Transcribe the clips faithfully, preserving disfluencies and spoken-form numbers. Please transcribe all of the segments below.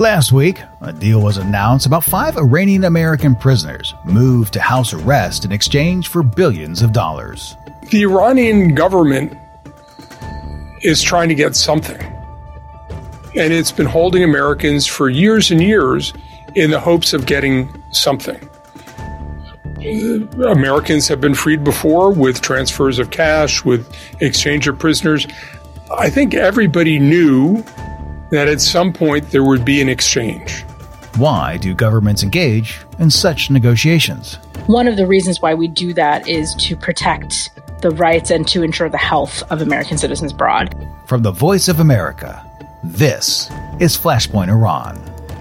Last week, a deal was announced about five Iranian American prisoners moved to house arrest in exchange for billions of dollars. The Iranian government is trying to get something. And it's been holding Americans for years and years in the hopes of getting something. Americans have been freed before with transfers of cash, with exchange of prisoners. I think everybody knew that at some point there would be an exchange. Why do governments engage in such negotiations? One of the reasons why we do that is to protect the rights and to ensure the health of American citizens abroad. From the Voice of America, this is Flashpoint Iran.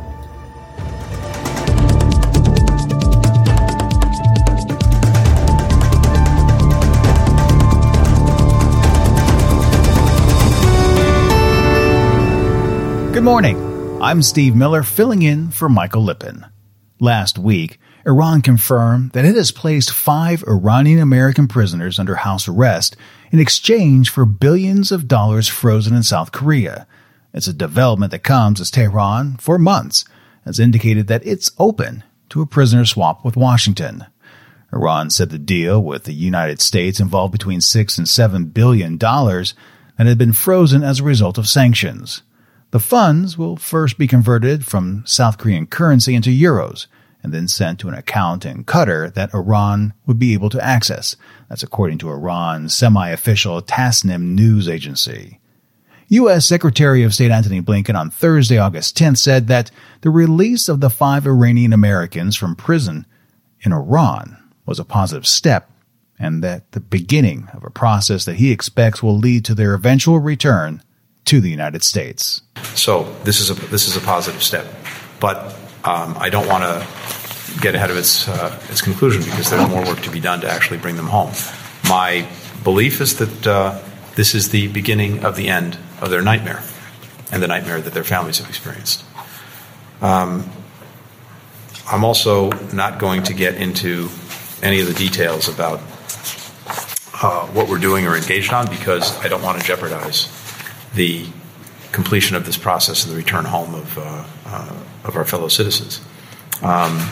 Good morning. I'm Steve Miller, filling in for Michael Lippin. Last week, Iran confirmed that it has placed five Iranian American prisoners under house arrest in exchange for billions of dollars frozen in South Korea. It's a development that comes as Tehran, for months, has indicated that it's open to a prisoner swap with Washington. Iran said the deal with the United States involved between six and seven billion dollars that had been frozen as a result of sanctions. The funds will first be converted from South Korean currency into euros and then sent to an account in Qatar that Iran would be able to access. That's according to Iran's semi-official Tasnim news agency. U S. Secretary of State Antony Blinken on Thursday, August tenth, said that the release of the five Iranian Americans from prison in Iran was a positive step and that the beginning of a process that he expects will lead to their eventual return to the United States. So this is a this is a positive step, but um, I don't want to get ahead of its uh, its conclusion because there's more work to be done to actually bring them home. My belief is that uh, this is the beginning of the end of their nightmare and the nightmare that their families have experienced. Um, I'm also not going to get into any of the details about uh, what we're doing or engaged on because I don't want to jeopardize the completion of this process and the return home of uh, uh, of our fellow citizens. Um,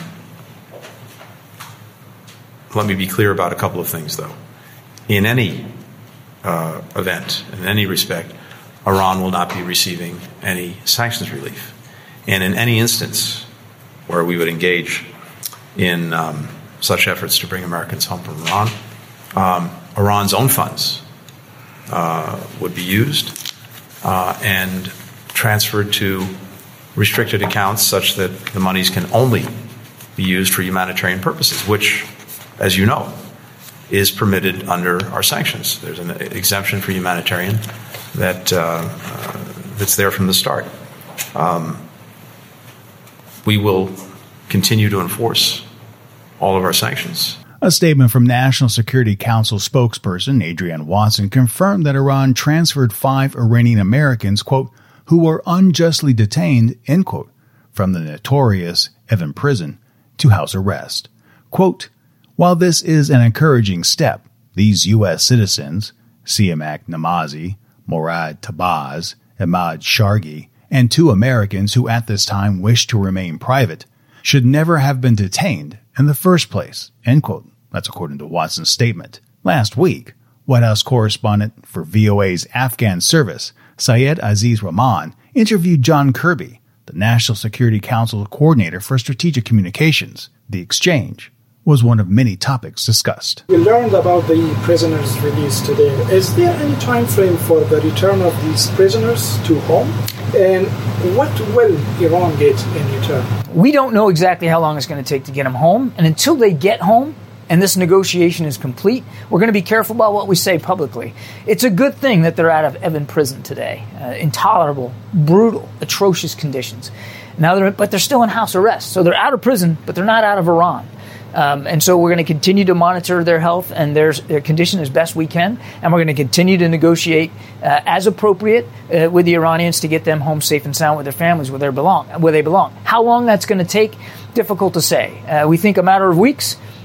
let me be clear about a couple of things, though. In any uh, event, in any respect, Iran will not be receiving any sanctions relief. And in any instance where we would engage in um, such efforts to bring Americans home from Iran, um, Iran's own funds uh, would be used Uh, and transferred to restricted accounts such that the monies can only be used for humanitarian purposes, which, as you know, is permitted under our sanctions. There's an exemption for humanitarian that uh, uh, that's there from the start. Um, we will continue to enforce all of our sanctions. A statement from National Security Council spokesperson Adrienne Watson confirmed that Iran transferred five Iranian Americans, quote, who were unjustly detained, end quote, from the notorious Evin prison to house arrest. Quote, while this is an encouraging step, these U S citizens, Siamak Namazi, Morad Tabaz, Ahmad Shargi, and two Americans who at this time wished to remain private, should never have been detained in the first place, end quote. That's according to Watson's statement. Last week, White House correspondent for V O A's Afghan service, Syed Aziz Rahman, interviewed John Kirby, the National Security Council Coordinator for Strategic Communications. The exchange was one of many topics discussed. We learned about the prisoners released today. Is there any time frame for the return of these prisoners to home? And what will Iran get in return? We don't know exactly how long it's going to take to get them home. And until they get home and this negotiation is complete, we're going to be careful about what we say publicly. It's a good thing that they're out of Evin prison today. Uh, intolerable, brutal, atrocious conditions. Now, they're, but they're still in house arrest. So they're out of prison, but they're not out of Iran. Um, and so we're going to continue to monitor their health and their, their condition as best we can. And we're going to continue to negotiate uh, as appropriate uh, with the Iranians to get them home safe and sound with their families where they belong. Where they belong. How long that's going to take, difficult to say. Uh, we think a matter of weeks.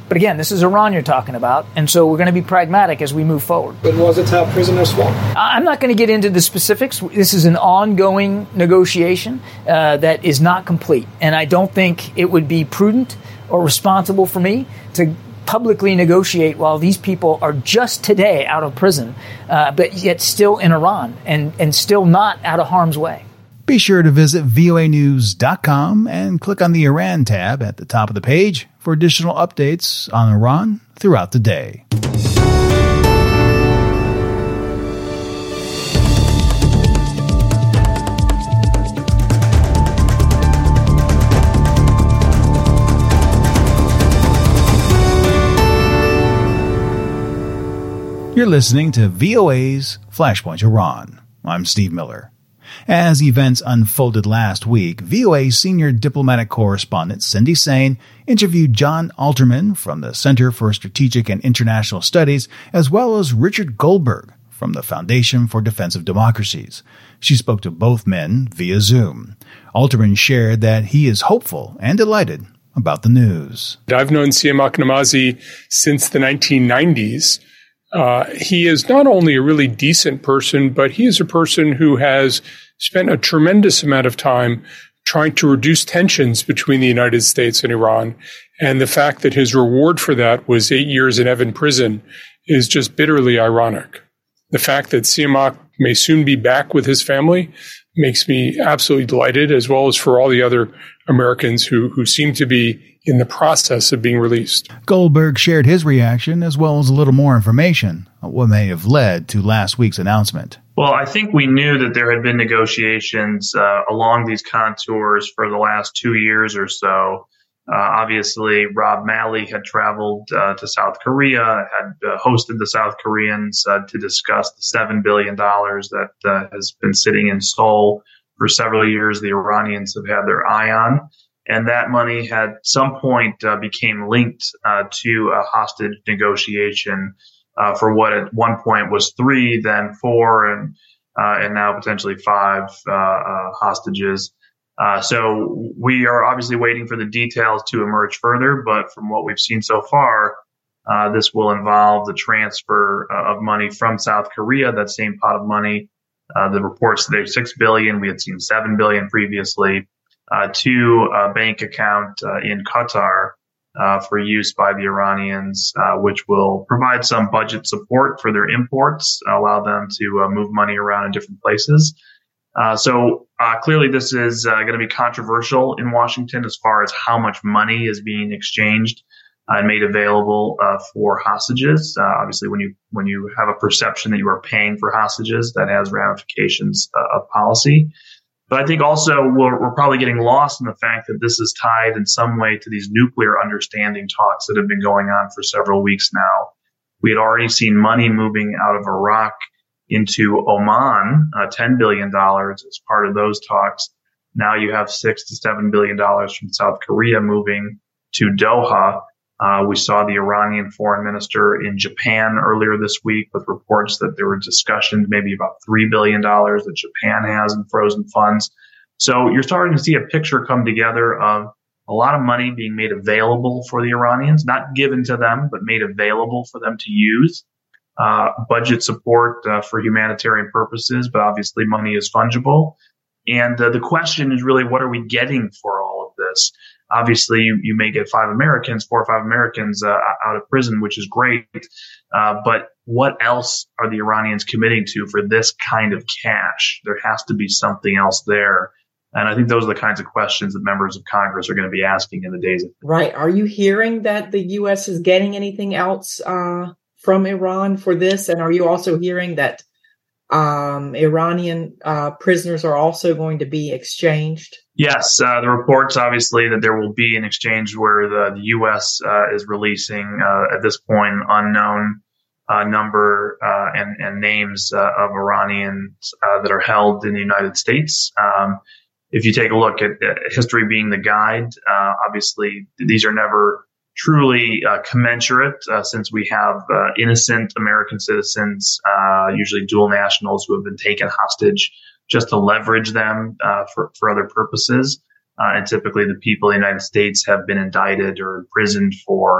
But again, this is Iran you're talking about, and so we're going to be pragmatic as we move forward. But was it a prisoner swap? I'm not going to get into the specifics. This is an ongoing negotiation uh, that is not complete, and I don't think it would be prudent or responsible for me to publicly negotiate while these people are just today out of prison, uh, but yet still in Iran and, and still not out of harm's way. Be sure to visit V O A news dot com and click on the Iran tab at the top of the page for additional updates on Iran throughout the day. You're listening to V O A's Flashpoint Iran. I'm Steve Miller. As events unfolded last week, V O A senior diplomatic correspondent Cindy Saine interviewed John Alterman from the Center for Strategic and International Studies, as well as Richard Goldberg from the Foundation for Defense of Democracies. She spoke to both men via Zoom. Alterman shared that he is hopeful and delighted about the news. I've known Siamak Namazi since the nineteen nineties. Uh, he is not only a really decent person, but he is a person who has spent a tremendous amount of time trying to reduce tensions between the United States and Iran. And the fact that his reward for that was eight years in Evin prison is just bitterly ironic. The fact that Siamak may soon be back with his family makes me absolutely delighted, as well as for all the other Americans who, who seem to be in the process of being released. Goldberg shared his reaction, as well as a little more information on what may have led to last week's announcement. Well, I think we knew that there had been negotiations uh, along these contours for the last two years or so. Uh, obviously, Rob Malley had traveled uh, to South Korea, had uh, hosted the South Koreans uh, to discuss the seven billion dollars that uh, has been sitting in Seoul for several years. The Iranians have had their eye on. And that money had at some point uh, became linked uh, to a hostage negotiation uh, for what at one point was three, then four, and uh, and now potentially five uh, uh, hostages. Uh, so we are obviously waiting for the details to emerge further. But from what we've seen so far, uh, this will involve the transfer uh, of money from South Korea, that same pot of money. Uh, the reports today, six billion dollars. We had seen seven billion dollars previously. Uh, to a bank account uh, in Qatar uh, for use by the Iranians, uh, which will provide some budget support for their imports, allow them to uh, move money around in different places. Uh, so uh, clearly this is uh, going to be controversial in Washington as far as how much money is being exchanged uh, and made available uh, for hostages. Uh, obviously, when you when you have a perception that you are paying for hostages, that has ramifications uh, of policy. But I think also we're, we're probably getting lost in the fact that this is tied in some way to these nuclear understanding talks that have been going on for several weeks now. We had already seen money moving out of Iraq into Oman, uh, ten billion dollars as part of those talks. Now you have six to seven billion dollars from South Korea moving to Doha. Uh, we saw the Iranian foreign minister in Japan earlier this week with reports that there were discussions maybe about three billion dollars that Japan has in frozen funds. So you're starting to see a picture come together of a lot of money being made available for the Iranians, not given to them, but made available for them to use. Uh, budget support uh, for humanitarian purposes, but obviously money is fungible. And uh, the question is really, what are we getting for all of this? Obviously, you, you may get five Americans, four or five Americans uh, out of prison, which is great. Uh, but what else are the Iranians committing to for this kind of cash? There has to be something else there. And I think those are the kinds of questions that members of Congress are going to be asking in the days ahead. Right. Are you hearing that the U S is getting anything else uh, from Iran for this? And are you also hearing that um, Iranian uh, prisoners are also going to be exchanged? Yes, uh, the reports obviously that there will be an exchange where the, the U S uh, is releasing uh, at this point unknown uh, number uh, and, and names uh, of Iranians uh, that are held in the United States. Um, if you take a look at uh, history being the guide, uh, obviously these are never truly uh, commensurate uh, since we have uh, innocent American citizens, uh, usually dual nationals who have been taken hostage just to leverage them uh, for, for other purposes. Uh, and typically the people in the United States have been indicted or imprisoned for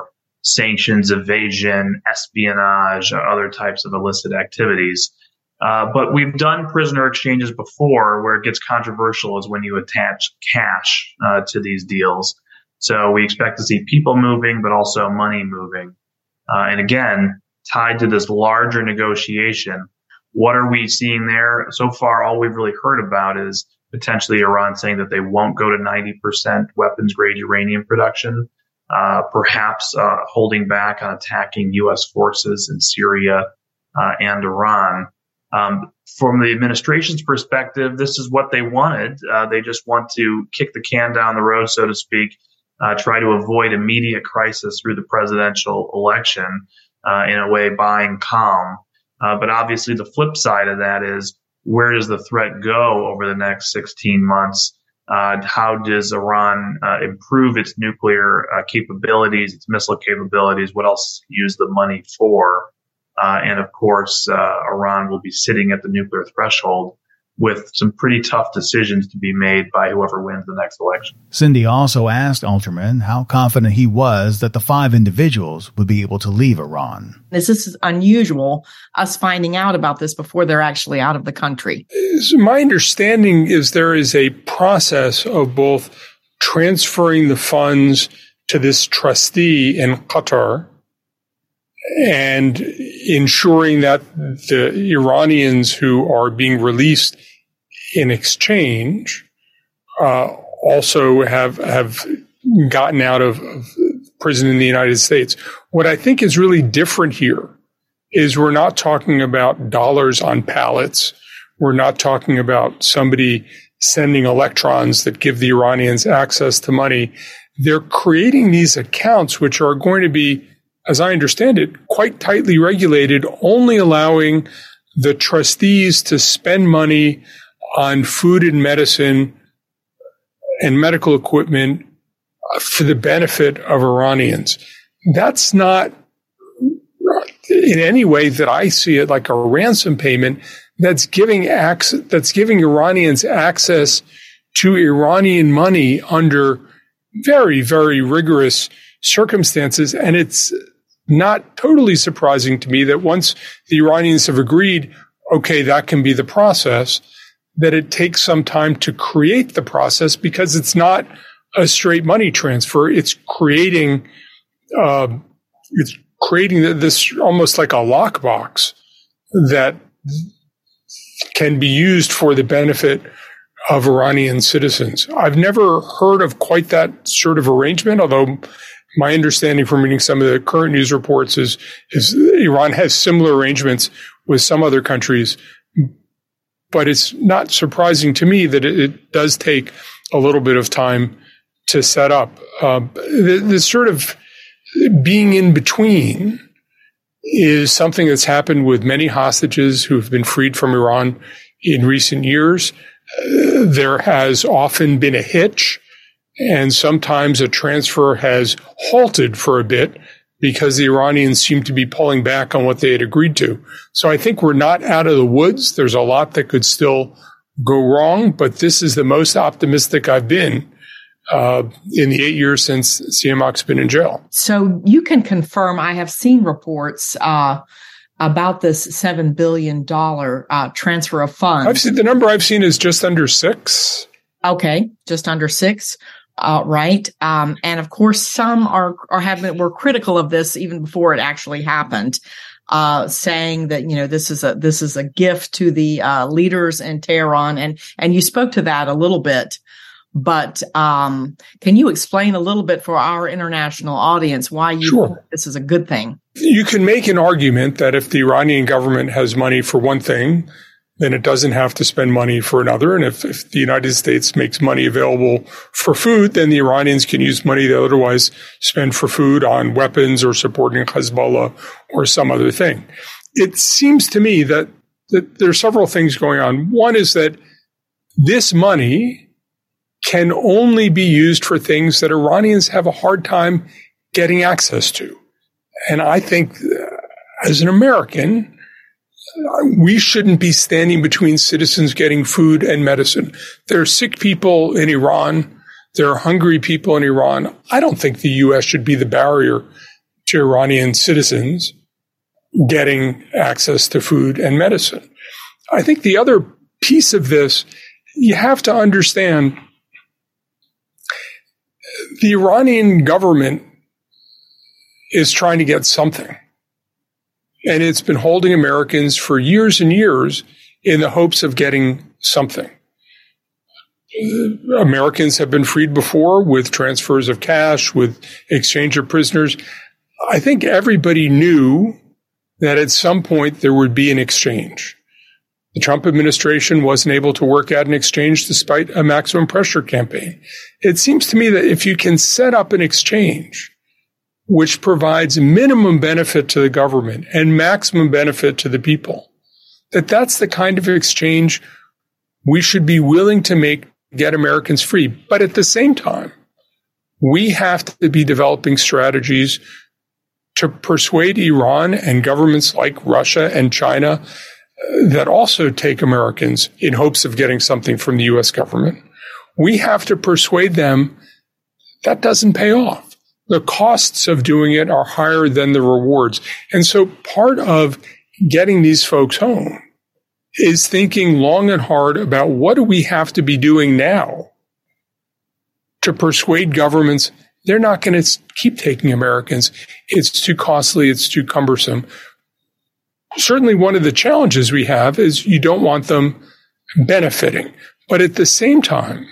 sanctions evasion, espionage, other types of illicit activities. Uh, but we've done prisoner exchanges before. Where it gets controversial is when you attach cash uh, to these deals. So we expect to see people moving, but also money moving. Uh, and again, tied to this larger negotiation, what are we seeing there? So far, all we've really heard about is potentially Iran saying that they won't go to ninety percent weapons-grade uranium production, uh, perhaps uh, holding back on attacking U S forces in Syria uh, and Iran. Um, from the administration's perspective, this is what they wanted. Uh, they just want to kick the can down the road, so to speak, uh, try to avoid immediate crisis through the presidential election, uh, in a way buying calm. Uh, but obviously the flip side of that is, where does the threat go over the next sixteen months? Uh, how does Iran uh, improve its nuclear uh, capabilities, its missile capabilities? What else use the money for? Uh, and of course, uh, Iran will be sitting at the nuclear threshold with some pretty tough decisions to be made by whoever wins the next election. Cindy also asked Alterman how confident he was that the five individuals would be able to leave Iran. This is unusual, us finding out about this before they're actually out of the country. So my understanding is there is a process of both transferring the funds to this trustee in Qatar and ensuring that the Iranians who are being released in exchange uh, also have have gotten out of, of prison in the United States. What I think is really different here is we're not talking about dollars on pallets. We're not talking about somebody sending electrons that give the Iranians access to money. They're creating these accounts which are going to be, as I understand it, quite tightly regulated, only allowing the trustees to spend money on food and medicine and medical equipment for the benefit of Iranians. That's not in any way that I see it like a ransom payment. That's giving access, that's giving Iranians access to Iranian money under very, very rigorous circumstances. And it's not totally surprising to me that once the Iranians have agreed, okay, that can be the process, that it takes some time to create the process, because it's not a straight money transfer. It's creating, uh, it's creating this almost like a lockbox that can be used for the benefit of Iranian citizens. I've never heard of quite that sort of arrangement, although my understanding from reading some of the current news reports is, is Iran has similar arrangements with some other countries. But it's not surprising to me that it, it does take a little bit of time to set up. Uh, the, the sort of being in between is something that's happened with many hostages who have been freed from Iran in recent years. Uh, there has often been a hitch, and sometimes a transfer has halted for a bit because the Iranians seem to be pulling back on what they had agreed to. So I think we're not out of the woods. There's a lot that could still go wrong, but this is the most optimistic I've been uh, in the eight years since Siamak's been in jail. So you can confirm, I have seen reports uh, about this seven billion dollars uh, transfer of funds. I've seen, the number I've seen is just under six. Okay, just under six. Uh, right. Um, and of course, some are, are having, were critical of this even before it actually happened, uh, saying that, you know, this is a, this is a gift to the, uh, leaders in Tehran. And, and you spoke to that a little bit, but, um, can you explain a little bit for our international audience why you Sure. think this is a good thing? You can make an argument that if the Iranian government has money for one thing, then it doesn't have to spend money for another. And if, if the United States makes money available for food, then the Iranians can use money they otherwise spend for food on weapons or supporting Hezbollah or some other thing. It seems to me that, that there are several things going on. One is that this money can only be used for things that Iranians have a hard time getting access to. And I think as an American, we shouldn't be standing between citizens getting food and medicine. There are sick people in Iran. There are hungry people in Iran. I don't think the U S should be the barrier to to Iranian citizens getting access to food and medicine. I think the other piece of this, you have to understand the Iranian government is trying to get something. And it's been holding Americans for years and years in the hopes of getting something. Americans have been freed before with transfers of cash, with exchange of prisoners. I think everybody knew that at some point there would be an exchange. The Trump administration wasn't able to work out an exchange despite a maximum pressure campaign. It seems to me that if you can set up an exchange which provides minimum benefit to the government and maximum benefit to the people, that that's the kind of exchange we should be willing to make, get Americans free. But at the same time, we have to be developing strategies to persuade Iran and governments like Russia and China uh, that also take Americans in hopes of getting something from the U S government. We have to persuade them that doesn't pay off. The costs of doing it are higher than the rewards. And so part of getting these folks home is thinking long and hard about what do we have to be doing now to persuade governments they're not going to keep taking Americans. It's too costly. It's too cumbersome. Certainly one of the challenges we have is you don't want them benefiting. But at the same time,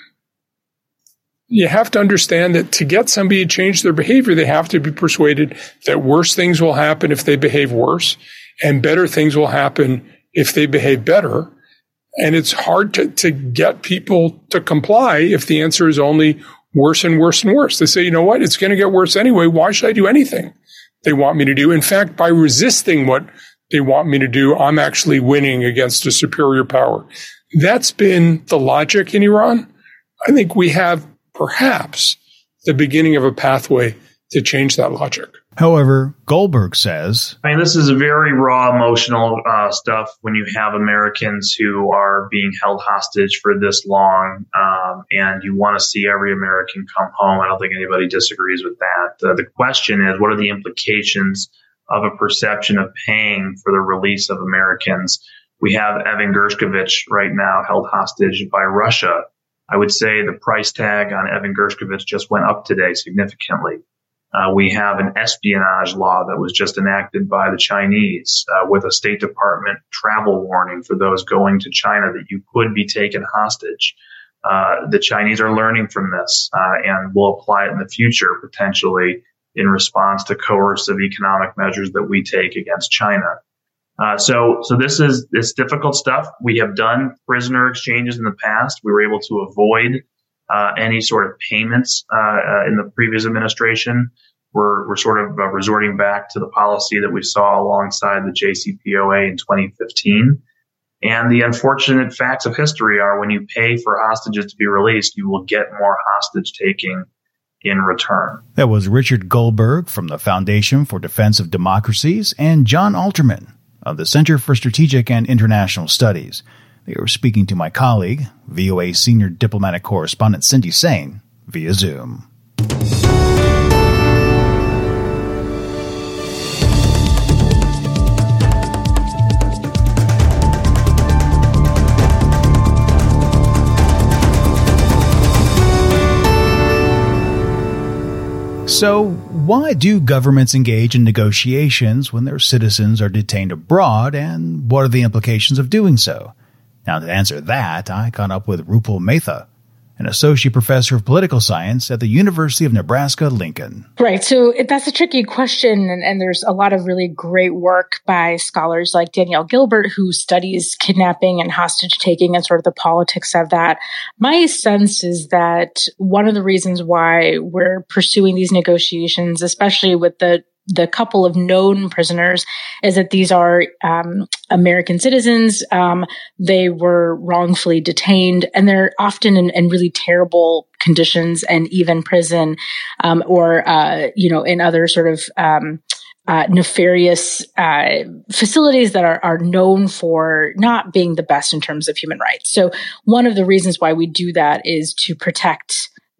you have to understand that to get somebody to change their behavior, they have to be persuaded that worse things will happen if they behave worse and better things will happen if they behave better. And it's hard to, to get people to comply if the answer is only worse and worse and worse. They say, you know what? It's going to get worse anyway. Why should I do anything they want me to do? In fact, by resisting what they want me to do, I'm actually winning against a superior power. That's been the logic in Iran. I think we have perhaps the beginning of a pathway to change that logic. However, Goldberg says, I mean, this is very raw, emotional uh, stuff when you have Americans who are being held hostage for this long, um, and you want to see every American come home. I don't think anybody disagrees with that. Uh, the question is, what are the implications of a perception of paying for the release of Americans? We have Evan Gershkovich right now held hostage by Russia. I would say the price tag on Evan Gershkovich just went up today significantly. Uh, we have an espionage law that was just enacted by the Chinese uh, with a State Department travel warning for those going to China that you could be taken hostage. Uh, the Chinese are learning from this uh, and will apply it in the future, potentially in response to coercive economic measures that we take against China. Uh, so, so this is, it's difficult stuff. We have done prisoner exchanges in the past. We were able to avoid Uh, any sort of payments uh, uh, in the previous administration. We're, we're sort of uh, resorting back to the policy that we saw alongside the J C P O A in twenty fifteen. And the unfortunate facts of history are when you pay for hostages to be released, you will get more hostage taking in return. That was Richard Goldberg from the Foundation for Defense of Democracies and John Alterman of the Center for Strategic and International Studies. They were speaking to my colleague, V O A Senior Diplomatic Correspondent Cindy Sain, via Zoom. So, why do governments engage in negotiations when their citizens are detained abroad, and what are the implications of doing so? Now, to answer that, I caught up with Rupal Mehta, an associate professor of political science at the University of Nebraska-Lincoln. Right. So that's a tricky question. And, and there's a lot of really great work by scholars like Danielle Gilbert, who studies kidnapping and hostage taking and sort of the politics of that. My sense is that one of the reasons why we're pursuing these negotiations, especially with the the couple of known prisoners, is that these are um, American citizens. Um, they were wrongfully detained, and they're often in, in really terrible conditions and even prison, um, or, uh, you know, in other sort of um, uh, nefarious uh, facilities that are, are known for not being the best in terms of human rights. So one of the reasons why we do that is to protect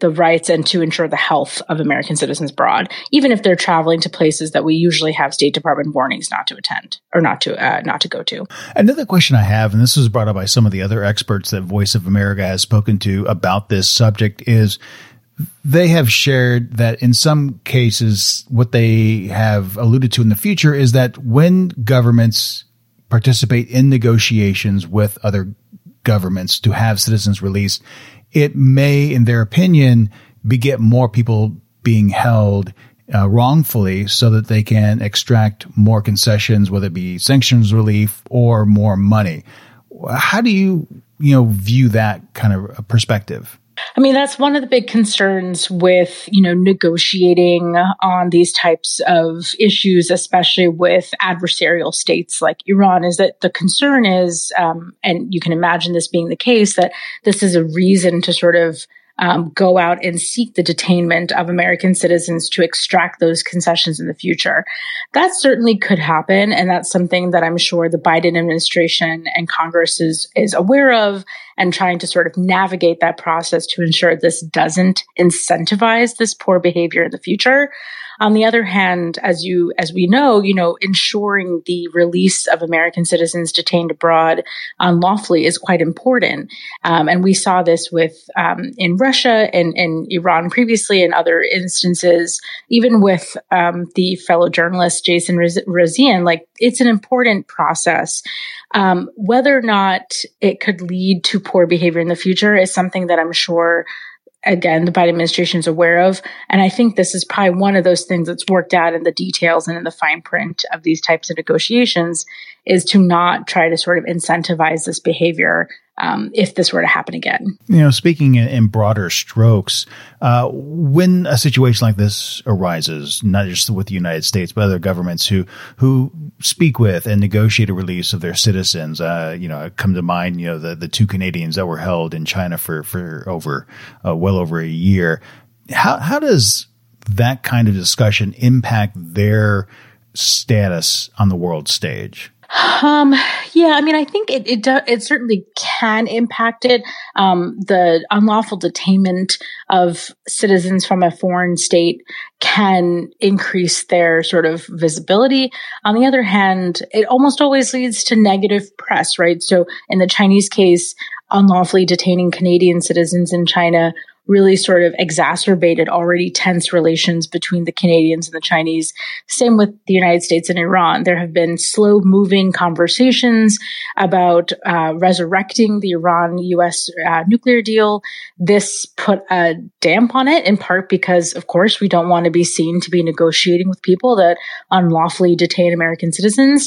the rights and to ensure the health of American citizens abroad, even if they're traveling to places that we usually have State Department warnings not to attend or not to uh, not to go to. Another question I have, and this was brought up by some of the other experts that Voice of America has spoken to about this subject, is they have shared that in some cases, what they have alluded to in the future is that when governments participate in negotiations with other governments to have citizens released, it may, in their opinion, beget more people being held uh, wrongfully so that they can extract more concessions, whether it be sanctions relief or more money. How do you, you know, view that kind of perspective? I mean, that's one of the big concerns with, you know, negotiating on these types of issues, especially with adversarial states like Iran, is that the concern is, um, and you can imagine this being the case, that this is a reason to sort of Um, go out and seek the detainment of American citizens to extract those concessions in the future. That certainly could happen, and that's something that I'm sure the Biden administration and Congress is is aware of and trying to sort of navigate that process to ensure this doesn't incentivize this poor behavior in the future. On the other hand, as you, as we know, you know, ensuring the release of American citizens detained abroad unlawfully is quite important. Um, and we saw this with, um, in Russia and, and Iran previously and other instances, even with, um, the fellow journalist, Jason Rezaian. Like, it's an important process. Um, whether or not it could lead to poor behavior in the future is something that I'm sure, again, the Biden administration is aware of. And I think this is probably one of those things that's worked out in the details and in the fine print of these types of negotiations, is to not try to sort of incentivize this behavior um, if this were to happen again. You know, speaking in, in broader strokes, uh, when a situation like this arises, not just with the United States, but other governments who who speak with and negotiate a release of their citizens, uh, you know, come to mind, you know, the, the two Canadians that were held in China for, for over, uh, well over a year. How, how does that kind of discussion impact their status on the world stage? Um, yeah, I mean, I think it, it, do, it certainly can impact it. Um, the unlawful detainment of citizens from a foreign state can increase their sort of visibility. On the other hand, it almost always leads to negative press, right? So in the Chinese case, unlawfully detaining Canadian citizens in China really sort of exacerbated already tense relations between the Canadians and the Chinese. Same with the United States and Iran. There have been slow moving conversations about uh, resurrecting the Iran-U S uh, nuclear deal. This put a damp on it, in part because, of course, we don't want to be seen to be negotiating with people that unlawfully detain American citizens.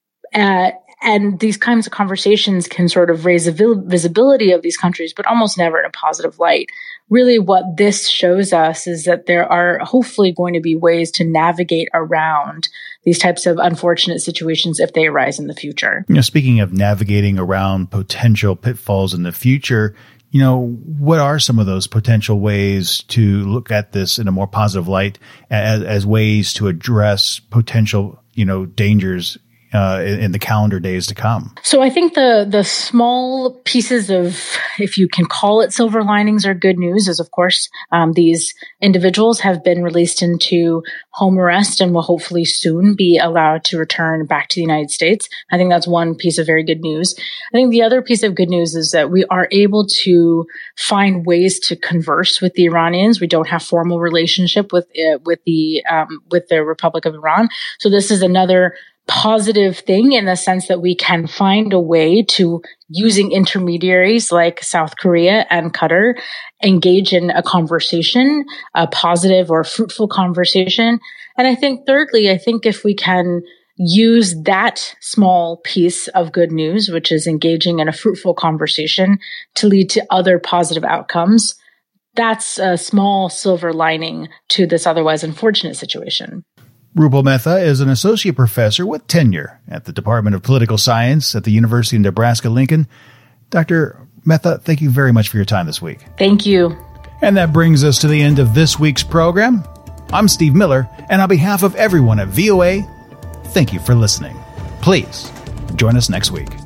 Uh, And these kinds of conversations can sort of raise the visibility of these countries, but almost never in a positive light. Really, what this shows us is that there are hopefully going to be ways to navigate around these types of unfortunate situations if they arise in the future. You know, speaking of navigating around potential pitfalls in the future, you know, what are some of those potential ways to look at this in a more positive light as, as ways to address potential, you know, dangers Uh, in, in the calendar days to come? So I think the the small pieces of, if you can call it silver linings, are good news, is of course um, these individuals have been released into home arrest and will hopefully soon be allowed to return back to the United States. I think that's one piece of very good news. I think the other piece of good news is that we are able to find ways to converse with the Iranians. We don't have formal relationship with uh, with the um, with the Republic of Iran. So this is another positive thing in the sense that we can find a way to, using intermediaries like South Korea and Qatar, engage in a conversation, a positive or fruitful conversation. And I think thirdly, I think if we can use that small piece of good news, which is engaging in a fruitful conversation, to lead to other positive outcomes, that's a small silver lining to this otherwise unfortunate situation. Rupal Mehta is an associate professor with tenure at the Department of Political Science at the University of Nebraska-Lincoln. Doctor Mehta, thank you very much for your time this week. Thank you. And that brings us to the end of this week's program. I'm Steve Miller, and on behalf of everyone at V O A, thank you for listening. Please join us next week.